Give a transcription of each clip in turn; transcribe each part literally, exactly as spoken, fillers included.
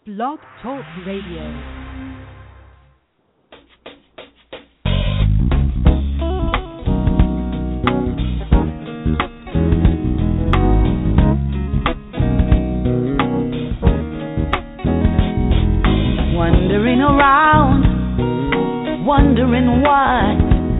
Blog Talk Radio. Wandering around, wondering why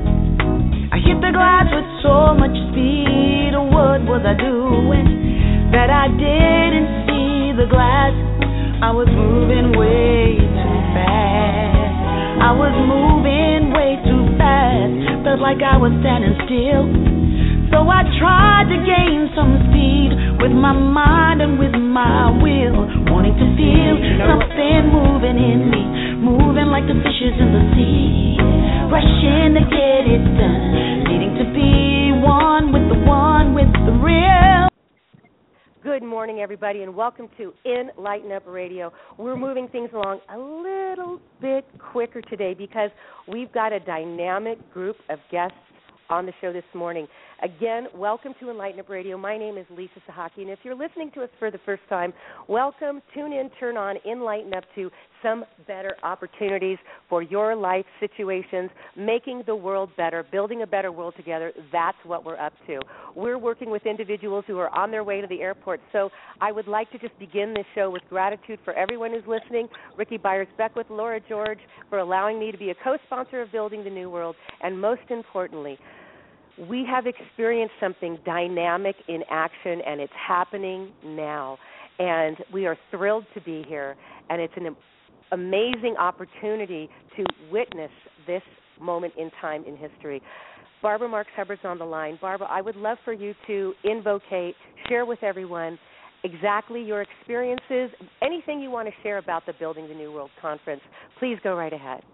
I hit the glass with so much speed. What was I doing that I didn't see the glass? I was moving way too fast. I was moving way too fast. Felt like I was standing still. So I tried to gain some speed with my mind and with my will, wanting to feel something moving in me, moving like the fishes in the sea, rushing to get it done, needing to be one with the one with the real. Good morning, everybody, and welcome to Enlighten Up Radio. We're moving things along a little bit quicker today because we've got a dynamic group of guests on the show this morning. Again, welcome to Enlighten Up Radio. My name is Lisa Sahaki, and if you're listening to us for the first time, welcome, tune in, turn on, enlighten up to some better opportunities for your life situations, making the world better, building a better world together. That's what we're up to. We're working with individuals who are on their way to the airport, so I would like to just begin this show with gratitude for everyone who's listening, Ricky Byers-Beckwith, Laura George, for allowing me to be a co-sponsor of Building the New World, and most importantly, we have experienced something dynamic in action, and it's happening now. And we are thrilled to be here, and it's an amazing opportunity to witness this moment in time in history. Barbara Marx Hubbard's on the line. Barbara, I would love for you to invocate, share with everyone exactly your experiences, anything you want to share about the Building the New World Conference. Please go right ahead.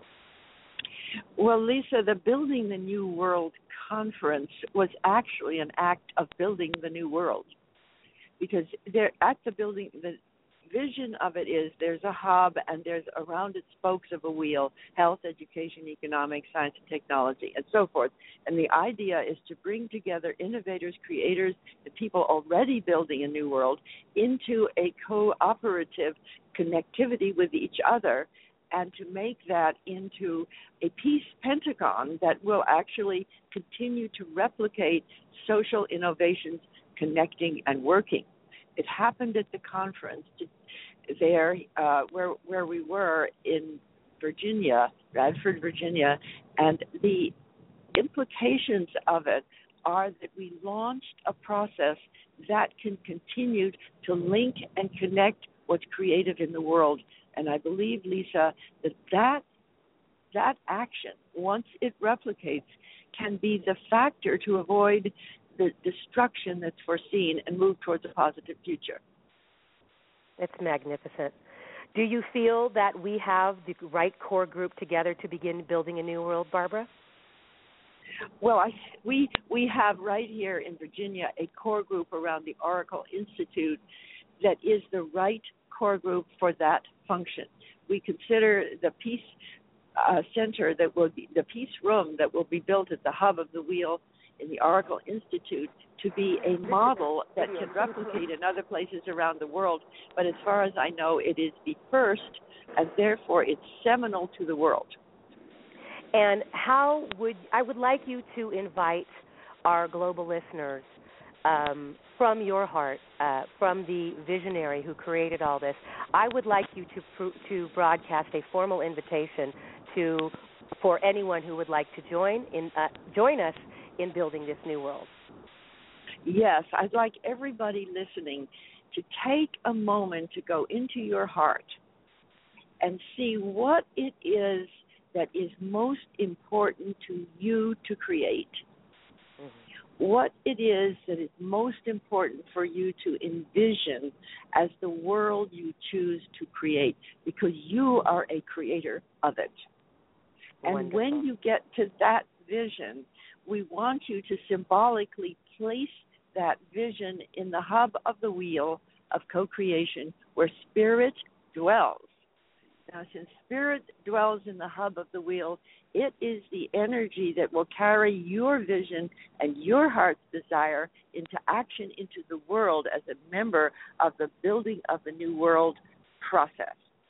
Well, Lisa, the Building the New World Conference was actually an act of building the new world, because there at the building, the vision of it is there's a hub and there's around it spokes of a wheel: health, education, economics, science and technology, and so forth. And the idea is to bring together innovators, creators, and people already building a new world into a cooperative connectivity with each other, and to make that into a peace pentagon that will actually continue to replicate social innovations, connecting and working. It happened at the conference to, there uh, where where we were in Virginia, Radford, Virginia, and the implications of it are that we launched a process that can continue to link and connect what's creative in the world. And I believe, Lisa, that, that that action, once it replicates, can be the factor to avoid the destruction that's foreseen and move towards a positive future. It's magnificent. Do you feel that we have the right core group together to begin building a new world, Barbara? Well, I, we we have right here in Virginia a core group around the Oracle Institute that is the right core group for that function. We consider the Peace uh, Center that will be, the Peace Room that will be built at the hub of the wheel in the Oracle Institute to be a model that can replicate in other places around the world. But as far as I know, it is the first, and therefore it's seminal to the world. And how would, I would like you to invite our global listeners Um, from your heart, uh, from the visionary who created all this, I would like you to pr- to broadcast a formal invitation to for anyone who would like to join in uh, join us in building this new world. Yes, I'd like everybody listening to take a moment to go into your heart and see what it is that is most important to you to create. What it is that is most important for you to envision as the world you choose to create, because you are a creator of it. And Wonderful. When you get to that vision, we want you to symbolically place that vision in the hub of the wheel of co-creation where spirit dwells. Now, since spirit dwells in the hub of the wheel, it is the energy that will carry your vision and your heart's desire into action into the world as a member of the building of the new world process.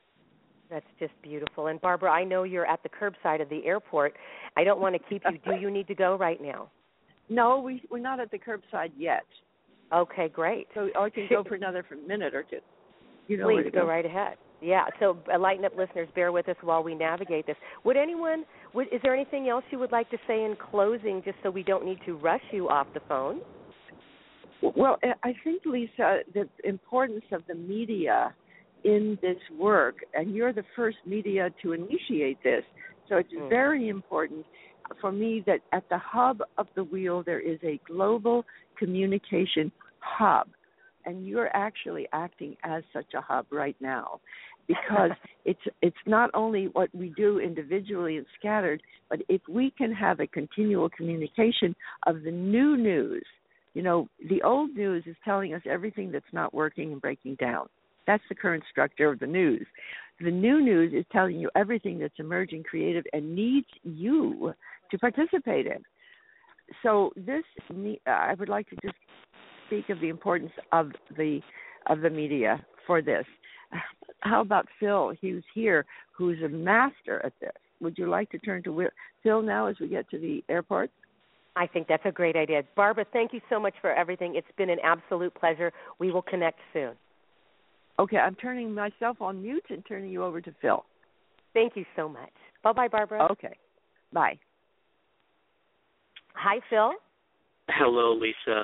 That's just beautiful. And Barbara, I know you're at the curbside of the airport. I don't want to keep you. Do you need to go right now? No, we, we're not at the curbside yet. Okay, great. So I can go for another for a minute or two. You know Please go. go right ahead. Yeah, so uh, Lighten Up listeners, bear with us while we navigate this. Would anyone, would, is there anything else you would like to say in closing, just so we don't need to rush you off the phone? Well, I think, Lisa, the importance of the media in this work, and you're the first media to initiate this, so it's mm. very important for me that at the hub of the wheel there is a global communication hub, and you're actually acting as such a hub right now, because it's it's not only what we do individually and scattered, but if we can have a continual communication of the new news. You know, the old news is telling us everything that's not working and breaking down. That's the current structure of the news. The new news is telling you everything that's emerging, creative, and needs you to participate in. So this, I would like to just speak of the importance of the of the media for this. How about Phil, who's here, who's a master at this? Would you like to turn to Phil now as we get to the airport? I think that's a great idea. Barbara, thank you so much for everything. It's been an absolute pleasure. We will connect soon. Okay, I'm turning myself on mute and turning you over to Phil. Thank you so much. Bye-bye, Barbara. Okay, bye. Hi, Phil. Hello, Lisa.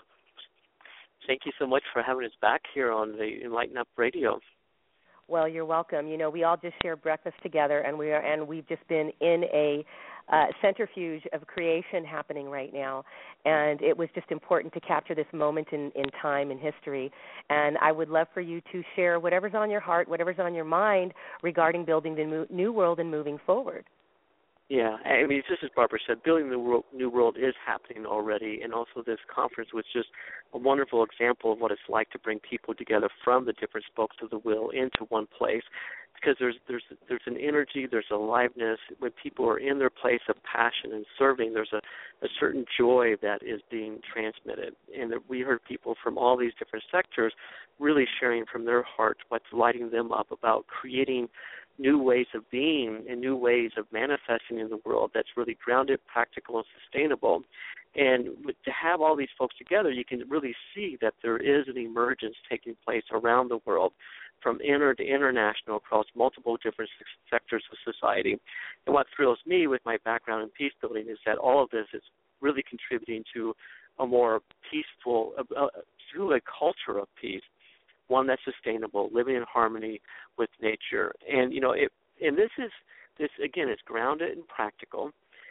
Thank you so much for having us back here on the Enlighten Up Radio. Well, you're welcome. You know, we all just share breakfast together, and we are, and we've just been in a uh, centrifuge of creation happening right now, and it was just important to capture this moment in, in time and history. And I would love for you to share whatever's on your heart, whatever's on your mind regarding building the new world and moving forward. Yeah, I mean, just as Barbara said, building the new world is happening already, and also this conference was just a wonderful example of what it's like to bring people together from the different spokes of the wheel into one place, because there's there's there's an energy, there's a aliveness. When people are in their place of passion and serving, there's a, a certain joy that is being transmitted, and that we heard people from all these different sectors really sharing from their heart what's lighting them up about creating new ways of being and new ways of manifesting in the world that's really grounded, practical, and sustainable. And to have all these folks together, you can really see that there is an emergence taking place around the world, from inter to international, across multiple different sectors of society. And what thrills me with my background in peace building is that all of this is really contributing to a more peaceful, uh, to a culture of peace, one that's sustainable, living in harmony with nature. And, you know, it, and this is, this again, is grounded and practical,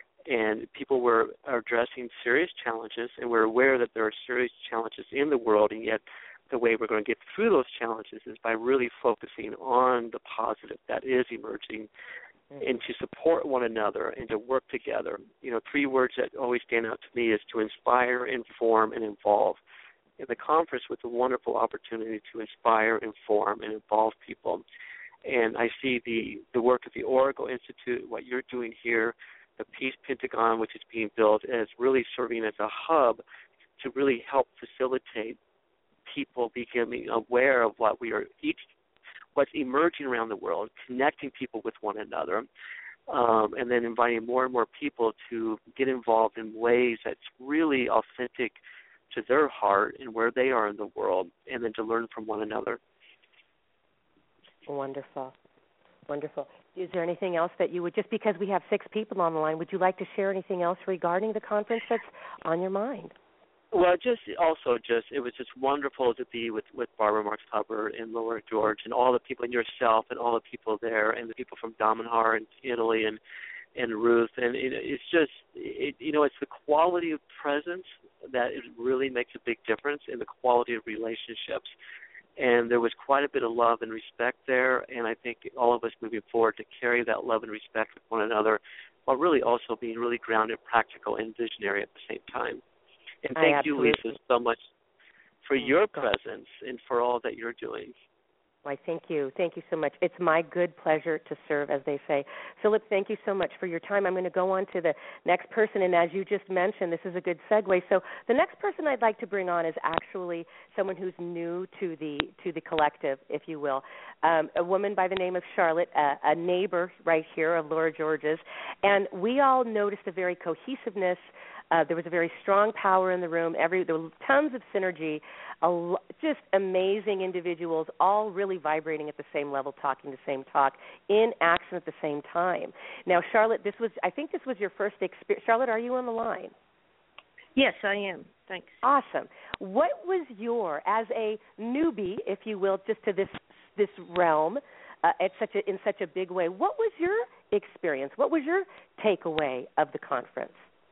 and people were are addressing serious challenges, and we're aware that there are serious challenges in the world, and yet the way we're going to get through those challenges is by really focusing on the positive that is emerging, mm-hmm. and to support one another and to work together. You know, three words that always stand out to me is to inspire, inform, and involve. And the conference was a wonderful opportunity to inspire, inform, and involve people. And I see the, the work of the Oracle Institute, what you're doing here, the Peace Pentagon, which is being built, as really serving as a hub to really help facilitate people becoming aware of what we are each, what's emerging around the world, connecting people with one another, um, and then inviting more and more people to get involved in ways that's really authentic to their heart and where they are in the world, and then to learn from one another. Wonderful. Wonderful. Is there anything else that you would, just because we have six people on the line, would you like to share anything else regarding the conference that's on your mind? Well, just also just, it was just wonderful to be with, with Barbara Marx Hubbard and Laura George and all the people, and yourself and all the people there, and the people from Damanhur and Italy, and and Ruth, and it, it's just, it, you know, it's the quality of presence that it really makes a big difference in the quality of relationships. And there was quite a bit of love and respect there, and I think all of us moving forward to carry that love and respect with one another, while really also being really grounded, practical, and visionary at the same time. And thank you, Lisa, so much for your presence and for all that you're doing. Why, thank you. Thank you so much. It's my good pleasure to serve, as they say. Philip, thank you so much for your time. I'm going to go on to the next person, and as you just mentioned, this is a good segue. So the next person I'd like to bring on is actually someone who's new to the to the collective, if you will, um, a woman by the name of Charlotte, a, a neighbor right here of Laura George's, and we all noticed a very cohesiveness. Uh, there was a very strong power in the room. Every there were tons of synergy, a lo- just amazing individuals, all really vibrating at the same level, talking the same talk, in action at the same time. Now, Charlotte, this was I think this was your first experience. Charlotte, are you on the line? Yes, I am. Thanks. Awesome. What was your, as a newbie, if you will, just to this this realm, uh, at such a, in such a big way? What was your experience? What was your takeaway of the conference?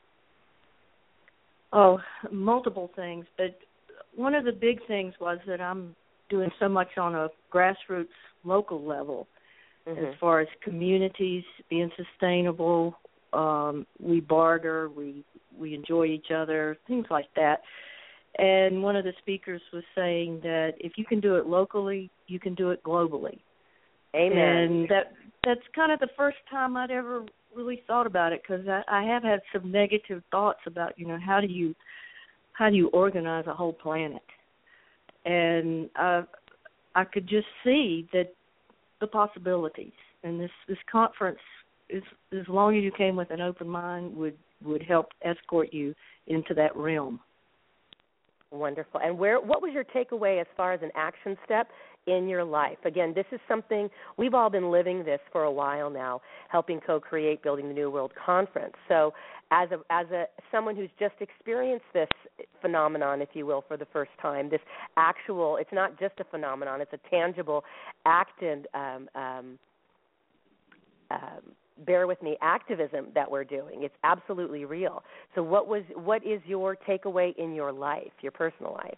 Oh, multiple things, but one of the big things was that I'm doing so much on a grassroots local level, mm-hmm. as far as communities being sustainable. Um, we barter, we we enjoy each other, things like that. And one of the speakers was saying that if you can do it locally, you can do it globally. Amen. And that that's kind of the first time I'd ever really thought about it, because I, I have had some negative thoughts about, you know, how do you how do you organize a whole planet? And uh, I could just see that the possibilities, and this, this conference, is, as long as you came with an open mind, would, would help escort you into that realm. Wonderful. And where? What was your takeaway as far as an action step in your life? Again, this is something we've all been living this for a while now, helping co-create Building the New World Conference. So as a as a someone who's just experienced this phenomenon, if you will, for the first time, this actual, it's not just a phenomenon, it's a tangible act and um, um, um, bear with me, activism that we're doing. It's absolutely real. So what was what is your takeaway in your life, your personal life?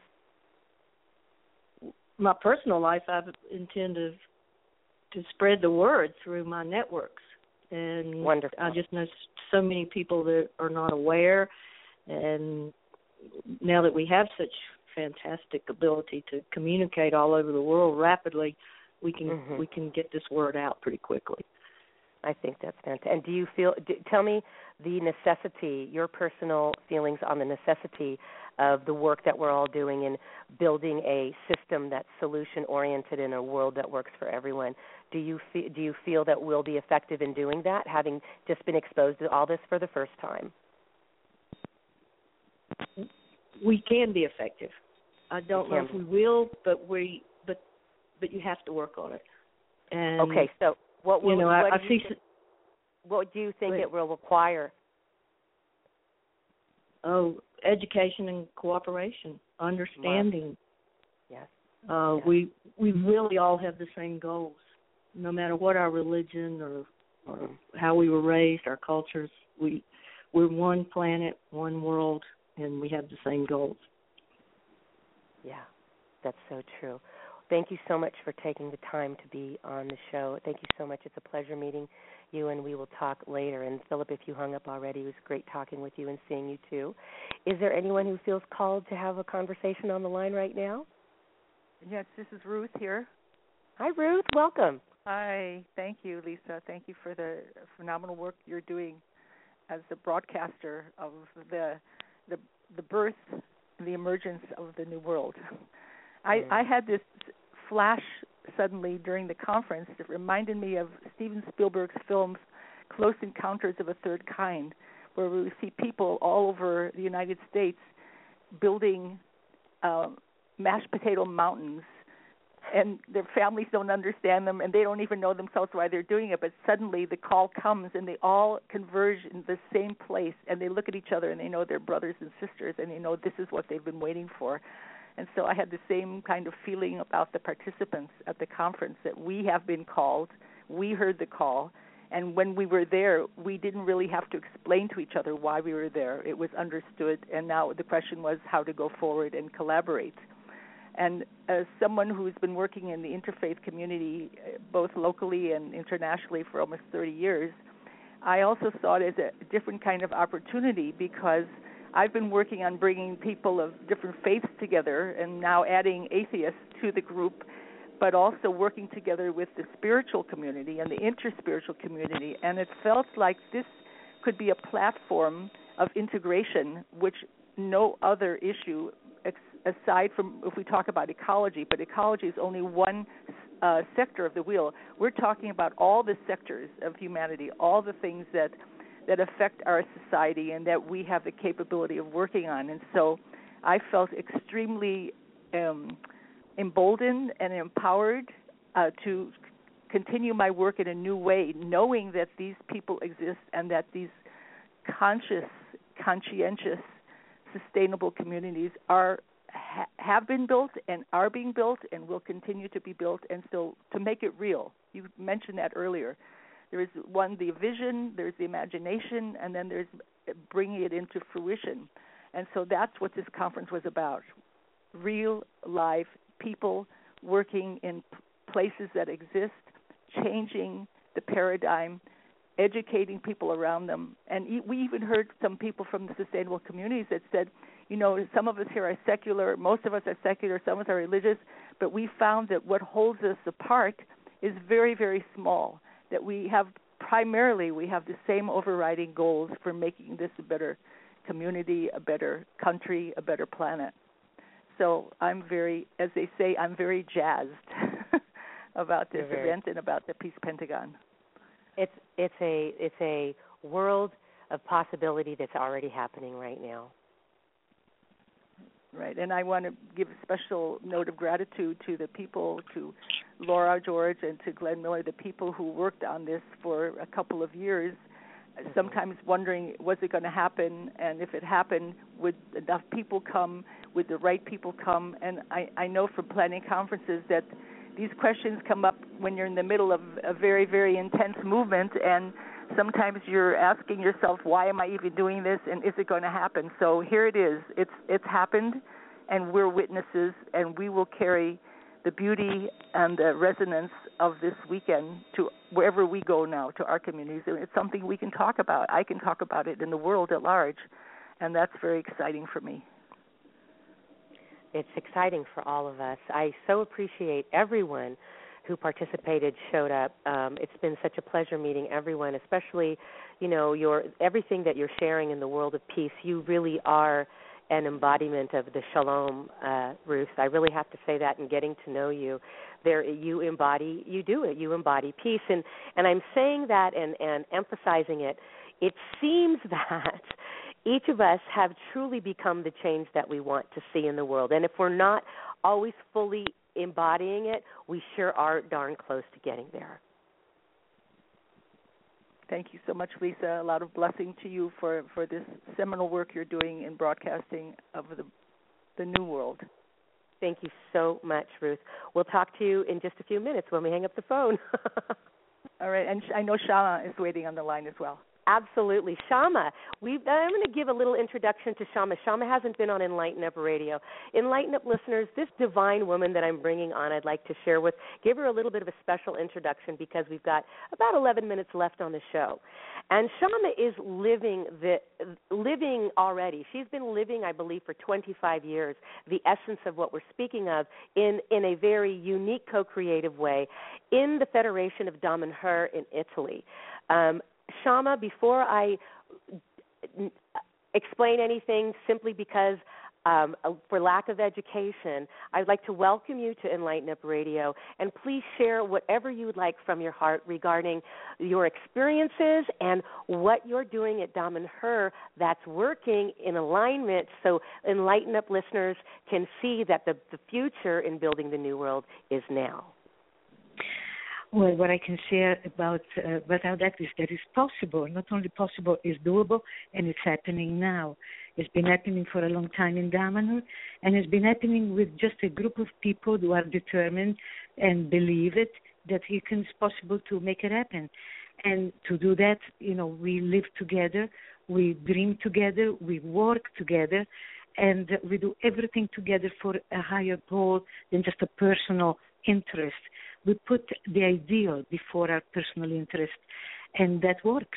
My personal life, I intend to to spread the word through my networks, and Wonderful. I just know so many people that are not aware, and now that we have such fantastic ability to communicate all over the world rapidly, we can mm-hmm. we can get this word out pretty quickly. I think that's fantastic. And do you feel, do, tell me the necessity, your personal feelings on the necessity of the work that we're all doing in building a system that's solution-oriented in a world that works for everyone. Do you, fe- do you feel that we'll be effective in doing that, having just been exposed to all this for the first time? We can be effective. I don't know if we will, but we, but, but you have to work on it. And okay, so what will, you know, what I, I do see. You, what do you think it will require? Oh, education and cooperation, understanding. Yes. Uh, yes. We we really all have the same goals, no matter what our religion or or mm-hmm. how we were raised, our cultures. We we're one planet, one world, and we have the same goals. Yeah, that's so true. Thank you so much for taking the time to be on the show. Thank you so much. It's a pleasure meeting you, and we will talk later. And, Philip, if you hung up already, it was great talking with you and seeing you, too. Is there anyone who feels called to have a conversation on the line right now? Yes, this is Ruth here. Hi, Ruth. Welcome. Hi. Thank you, Lisa. Thank you for the phenomenal work you're doing as the broadcaster of the the, the birth and the emergence of the New World. I, I had this flash suddenly during the conference that reminded me of Steven Spielberg's films Close Encounters of a Third Kind, where we see people all over the United States building uh, mashed potato mountains, and their families don't understand them, and they don't even know themselves why they're doing it, but suddenly the call comes, and they all converge in the same place, and they look at each other, and they know they're brothers and sisters, and they know this is what they've been waiting for. And so I had the same kind of feeling about the participants at the conference, that we have been called, we heard the call, and when we were there, we didn't really have to explain to each other why we were there. It was understood, and now the question was how to go forward and collaborate. And as someone who's been working in the interfaith community, both locally and internationally for almost thirty years, I also saw it as a different kind of opportunity, because I've been working on bringing people of different faiths together and now adding atheists to the group but also working together with the spiritual community and the interspiritual community. And it felt like this could be a platform of integration, which no other issue, ex- aside from if we talk about ecology, but ecology is only one uh, sector of the wheel. We're talking about all the sectors of humanity, all the things that that affect our society and that we have the capability of working on. And so I felt extremely um, emboldened and empowered uh, to continue my work in a new way, knowing that these people exist and that these conscious, conscientious, sustainable communities are ha- have been built and are being built and will continue to be built. And so to make it real, you mentioned that earlier, there is one, the vision, there's the imagination, and then there's bringing it into fruition. And so that's what this conference was about, real, live people working in p- places that exist, changing the paradigm, educating people around them. And e- we even heard some people from the sustainable communities that said, you know, some of us here are secular, most of us are secular, some of us are religious, but we found that what holds us apart is very, very small, that we have primarily, we have the same overriding goals for making this a better community, a better country, a better planet. So I'm very, as they say, I'm very jazzed about this very, event and about the Peace Pentagon. It's it's a it's a world of possibility that's already happening right now. Right, and I want to give a special note of gratitude to the people, to Laura George and to Glenn Miller, the people who worked on this for a couple of years, sometimes wondering, was it going to happen? And if it happened, would enough people come? Would the right people come? And I, I know from planning conferences that these questions come up when you're in the middle of a very, very intense movement, and sometimes you're asking yourself, why am I even doing this, and is it going to happen? So here it is. It's it's happened, and we're witnesses, and we will carry the beauty and the resonance of this weekend to wherever we go now, to our communities. And it's something we can talk about. I can talk about it in the world at large, and that's very exciting for me. It's exciting for all of us. I so appreciate everyone who participated, showed up. Um, it's been such a pleasure meeting everyone, especially, you know, your everything that you're sharing in the world of peace. You really are an embodiment of the shalom, uh, Ruth. I really have to say that in getting to know you. There, you embody, you do it. You embody peace. And, and I'm saying that and, and emphasizing it. It seems that each of us have truly become the change that we want to see in the world. And if we're not always fully embodying it, we sure are darn close to getting there. Thank you so much, Lisa. A lot of blessing to you for, for this seminal work you're doing in broadcasting of the the New World. Thank you so much, Ruth. We'll talk to you in just a few minutes when we hang up the phone. All right, and I know Shama is waiting on the line as well. Absolutely. Shama, we've, I'm going to give a little introduction to Shama. Shama hasn't been on Enlighten Up Radio. Enlighten Up listeners, this divine woman that I'm bringing on, I'd like to share with, give her a little bit of a special introduction because we've got about eleven minutes left on the show. And Shama is living the living already. She's been living, I believe, for twenty-five years, the essence of what we're speaking of in, in a very unique, co-creative way in the Federation of Damanhur in Italy. Um, Shama, before I explain anything, simply because um, for lack of education, I'd like to welcome you to Enlighten Up Radio, and please share whatever you would like from your heart regarding your experiences and what you're doing at Damanhur that's working in alignment so Enlighten Up listeners can see that the, the future in building the new world is now. Well, what I can share about uh, about that is that it's possible. Not only possible, it's doable, and it's happening now. It's been happening for a long time in Damanhur, and it's been happening with just a group of people who are determined and believe it, that it is possible to make it happen. And to do that, you know, we live together, we dream together, we work together, and we do everything together for a higher goal than just a personal interest. We put the ideal before our personal interest, and that works.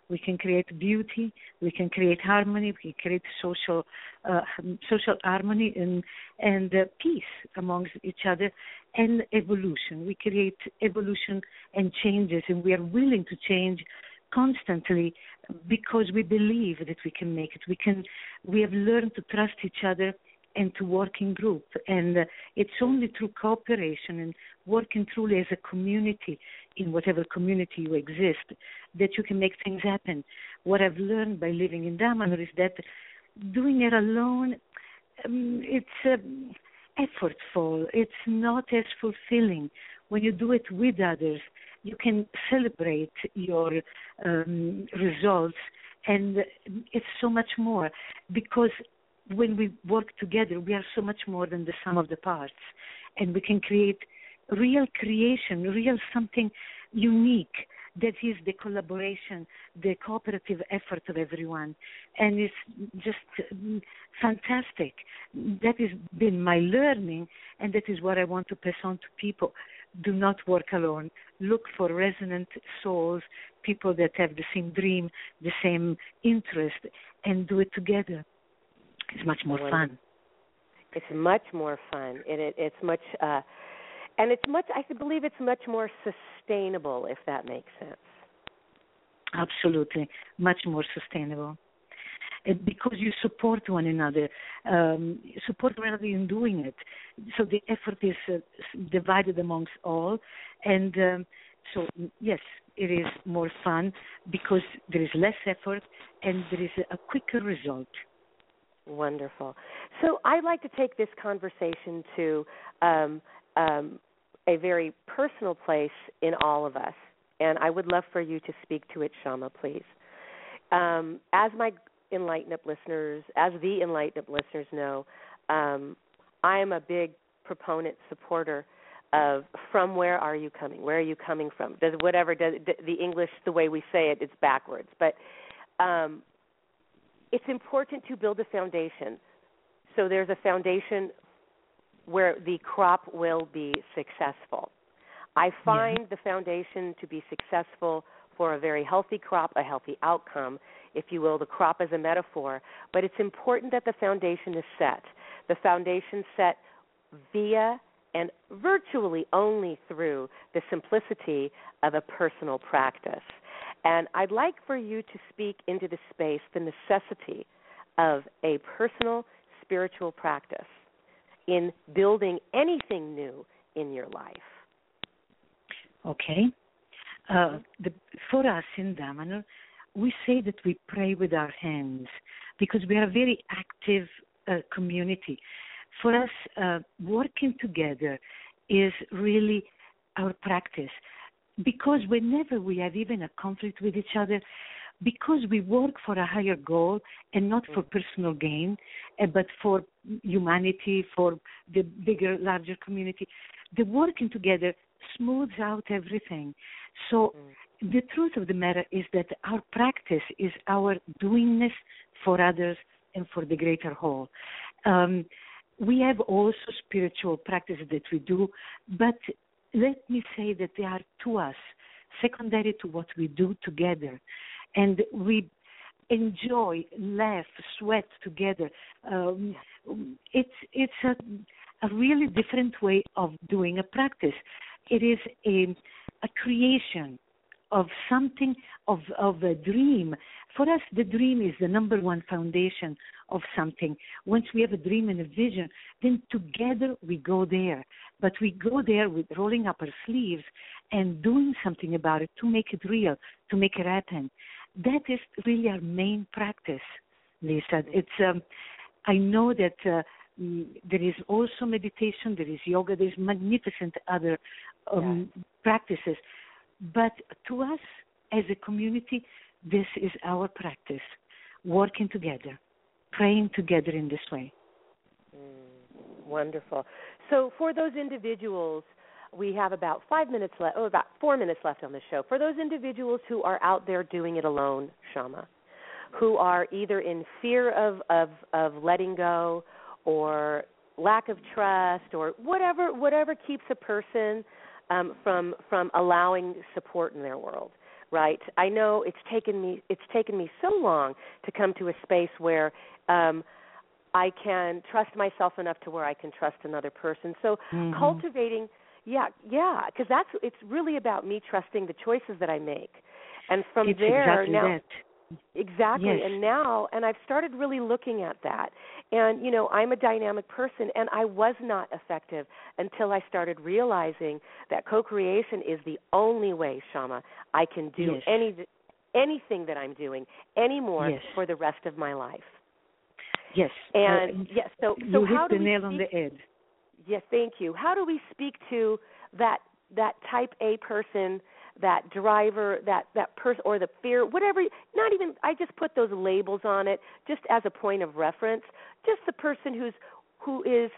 we can create beauty, we can create harmony, we can create social uh, social harmony and and uh, peace amongst each other, and evolution. We create evolution and changes, and we are willing to change constantly because we believe that we can make it. We can. We have learned to trust each other and to work in group, and uh, it's only through cooperation and working truly as a community in whatever community you exist that you can make things happen. What I've learned by living in Damanhur is that doing it alone, um, it's uh, effortful. It's not as fulfilling. When you do it with others, you can celebrate your um, results, and it's so much more because when we work together, we are so much more than the sum of the parts, and we can create real creation, real something unique that is the collaboration, the cooperative effort of everyone, and it's just um, fantastic. That has been my learning, and that is what I want to pass on to people. Do not work alone. Look for resonant souls, people that have the same dream, the same interest, and do it together. It's much more fun. It's much more fun. It, it, it's much, uh, and it's much. I believe it's much more sustainable, if that makes sense. Absolutely, much more sustainable. And because you support one another, um, you support one another in doing it. So the effort is uh, divided amongst all, and um, so yes, it is more fun because there is less effort and there is a, a quicker result. Wonderful. So I'd like to take this conversation to um, um, a very personal place in all of us, and I would love for you to speak to it, Shama, please. Um, as my Enlighten Up listeners, as the Enlighten Up listeners know, um, I am a big proponent, supporter of from where are you coming? Where are you coming from? Does whatever does the English, the way we say it, it's backwards, but um, it's important to build a foundation. So there's a foundation where the crop will be successful. I find yeah. the foundation to be successful for a very healthy crop, a healthy outcome, if you will, the crop as a metaphor. But it's important that the foundation is set. The foundation set via and virtually only through the simplicity of a personal practice. And I'd like for you to speak into the space, the necessity of a personal spiritual practice in building anything new in your life. Okay. Uh, the, for us in Damanhur, we say that we pray with our hands because we are a very active uh, community. For us, uh, working together is really our practice. Because whenever we have even a conflict with each other, because we work for a higher goal and not for personal gain, uh, but for humanity, for the bigger, larger community, the working together smooths out everything. So mm. the truth of the matter is that our practice is our doingness for others and for the greater whole. Um, we have also spiritual practices that we do, but let me say that they are to us, secondary to what we do together. And we enjoy, laugh, sweat together. Um, it's it's a, a really different way of doing a practice. It is a, a creation of something, of, of a dream. For us, the dream is the number one foundation of something. Once we have a dream and a vision, then together we go there. But we go there with rolling up our sleeves and doing something about it to make it real, to make it happen. That is really our main practice, Lisa. It's um, I know that uh, there is also meditation, there is yoga, there is magnificent other um, yeah. practices. But to us, as a community, this is our practice, working together, praying together in this way. Mm, wonderful. So for those individuals, we have about five minutes left, oh, about four minutes left on the show. For those individuals who are out there doing it alone, Shama, who are either in fear of, of, of letting go or lack of trust or whatever whatever keeps a person um, from from allowing support in their world, right? I know it's taken me it's taken me so long to come to a space where um, I can trust myself enough to where I can trust another person. So mm-hmm. cultivating, yeah, yeah, because that's it's really about me trusting the choices that I make, and from it's there exactly now. That. Exactly, yes. and now, and I've started really looking at that. And, you know, I'm a dynamic person, and I was not effective until I started realizing that co-creation is the only way, Shama, I can do yes. any anything that I'm doing anymore yes. for the rest of my life. Yes. And, uh, yes, so, you so hit how do the we nail speak, on the head. Yes, thank you. How do we speak to that that type A person, that driver, that, that person, or the fear, whatever, not even, I just put those labels on it just as a point of reference, just the person who's, who is,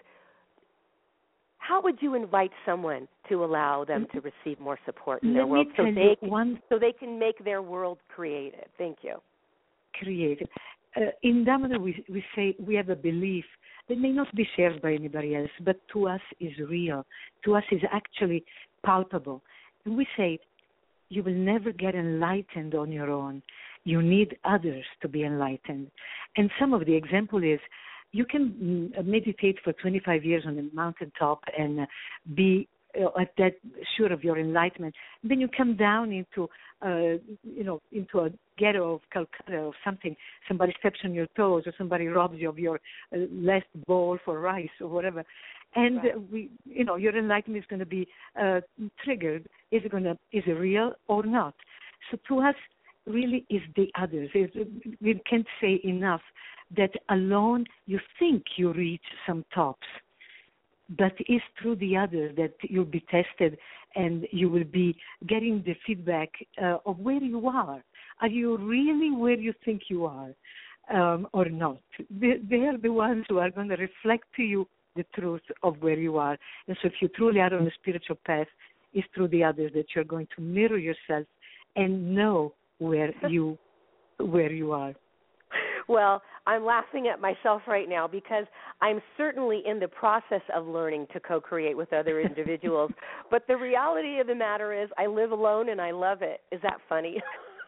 how would you invite someone to allow them to receive more support in Let their world me so tell they, you can, one so they can make their world creative? Thank you. Creative. Uh, in Damodar, we, we say we have a belief that may not be shared by anybody else, but to us is real, to us is actually palpable. And we say, you will never get enlightened on your own. You need others to be enlightened. And some of the example is, you can meditate for twenty-five years on the mountaintop and be uh, at that sure of your enlightenment. Then you come down into, uh, you know, into a ghetto of Calcutta or something. Somebody steps on your toes, or somebody robs you of your uh, last bowl for rice or whatever. And right. uh, we, you know, your enlightenment is going to be uh, triggered. Is it going to, is it real or not? So to us, really is the others. It's, we can't say enough that alone you think you reach some tops, but it's through the others that you'll be tested and you will be getting the feedback uh, of where you are. Are you really where you think you are um, or not? They, they are the ones who are going to reflect to you the truth of where you are. And so if you truly are on a spiritual path, it's through the others that you're going to mirror yourself and know where you where you are. Well, I'm laughing at myself right now because I'm certainly in the process of learning to co-create with other individuals. But the reality of the matter is I live alone and I love it. Is that funny?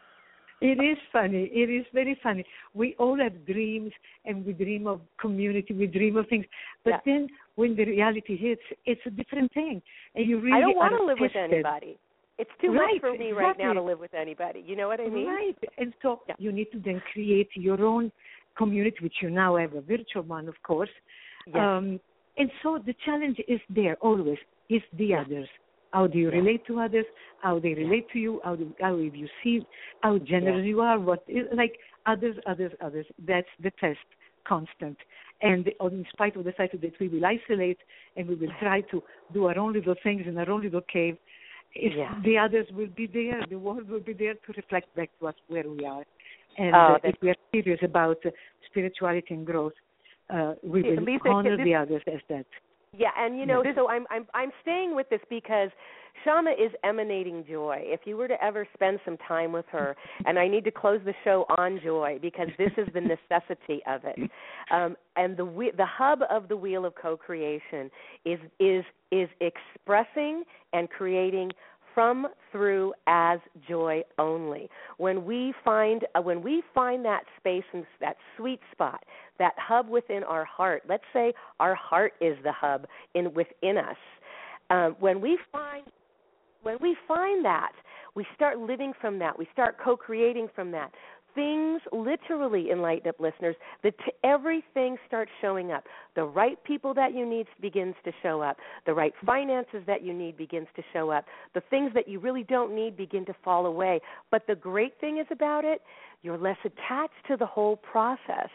It is funny. It is very funny. We all have dreams, and we dream of community. We dream of things. But yeah. then when the reality hits, it's a different thing. And you really I don't want to live tested. with anybody. It's too right, much for me exactly. right now to live with anybody. You know what I mean? Right. And so yeah. you need to then create your own community, which you now have, a virtual one, of course. Yes. Um, and so the challenge is there always, is the yeah. others. How do you yeah. relate to others? How they relate yeah. to you? How do how you see? How generous yeah. you are? What like others, others, others? That's the test, constant. And in spite of the fact that we will isolate and we will try to do our own little things in our own little cave, if yeah. the others will be there, the world will be there to reflect back to us where we are. And oh, uh, if we are serious about uh, spirituality and growth, uh, we will Lisa, honor this, the others as that. Yeah, and you know, so I'm I'm I'm staying with this because Shama is emanating joy. If you were to ever spend some time with her, and I need to close the show on joy because this is the necessity of it. Um, and the the hub of the wheel of co-creation is is is expressing and creating from, through, as joy only. When we find uh, when we find that space and that sweet spot, that hub within our heart. Let's say our heart is the hub in within us. Um, when we find when we find that, we start living from that. We start co-creating from that. Things literally, Enlighten Up listeners, the t- everything starts showing up. The right people that you need begins to show up. The right finances that you need begins to show up. The things that you really don't need begin to fall away. But the great thing is about it, you're less attached to the whole process.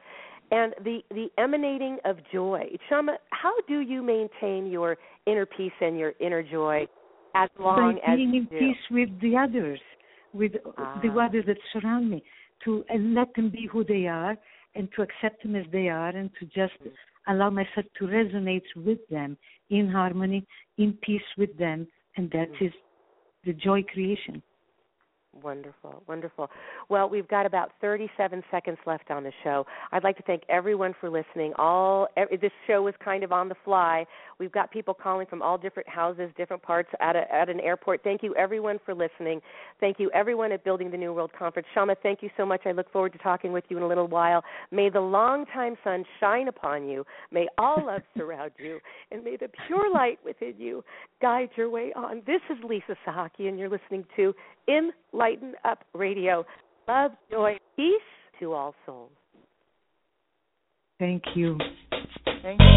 And the, the emanating of joy. Shama, how do you maintain your inner peace and your inner joy as long By as being you in do? peace with the others, with ah. the others that surround me, to and let them be who they are, and to accept them as they are, and to just allow myself to resonate with them in harmony, in peace with them, and that is the joy creation. Wonderful, wonderful. Well, we've got about thirty-seven seconds left on the show. I'd like to thank everyone for listening. All this show was kind of on the fly. We've got people calling from all different houses, different parts at a, at an airport. Thank you, everyone, for listening. Thank you, everyone at Building the New World Conference. Shama, thank you so much. I look forward to talking with you in a little while. May the long-time sun shine upon you. May all love surround you. And may the pure light within you guide your way on. This is Lisa Sahaki, and you're listening to Enlighten Up Radio. Love, joy, peace to all souls. Thank you. Thank you.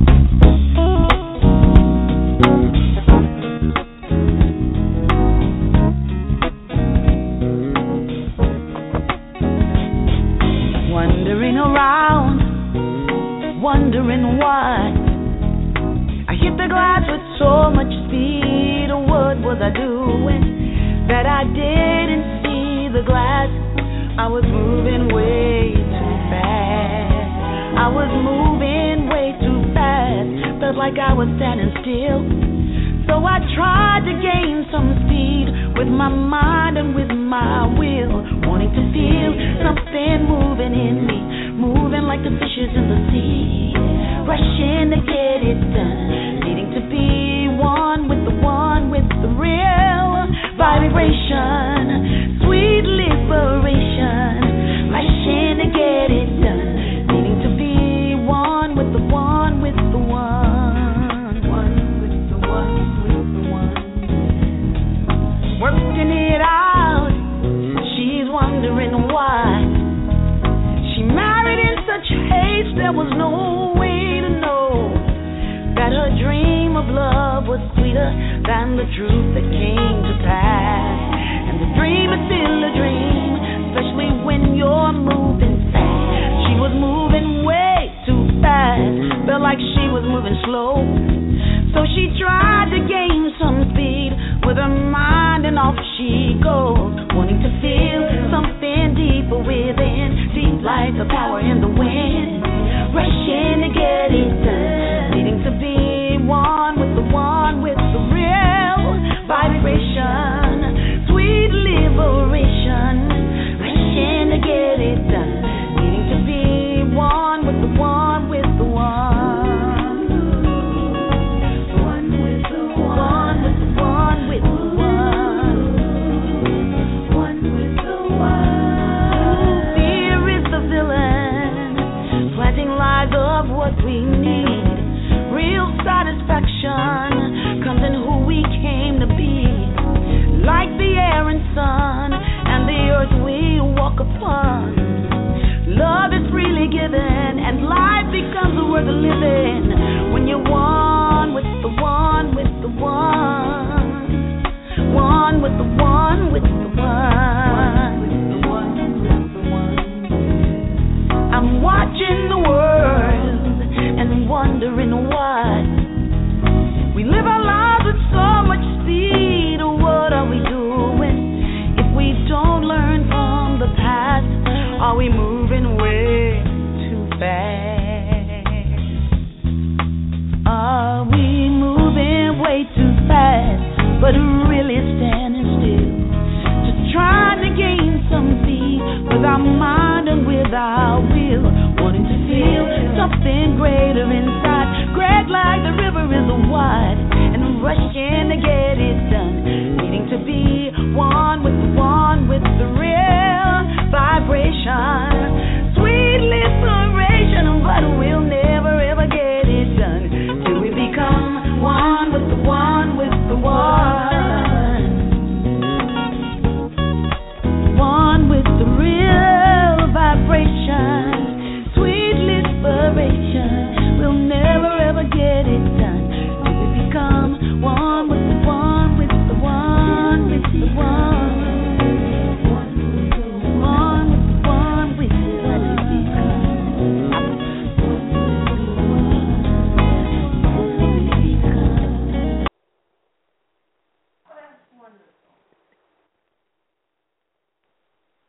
Wandering around, wondering why I hit the glass with so much speed. What was I doing that I didn't see the glass? I was moving way too fast. I was moving way too fast. Felt like I was standing still. So I tried to gain some speed with my mind and with my will, wanting to feel something moving in me, moving like the fishes in the sea, rushing to get it done, needing to be one with the one with the real vibration, sweet liberation, rushing to get it done, needing to be one with the one with the one, one with the one with the one, working it out. She's wondering why she married in such haste. There was no way to know that her dream of love was sweeter than the truth that came to pass. And the dream is still a dream, especially when you're moving fast. She was moving way too fast, felt like she was moving slow. So she tried to gain some speed with her mind, and off she goes, wanting to feel something deeper within, deep like the power in the wind, rushing to get it done, needing to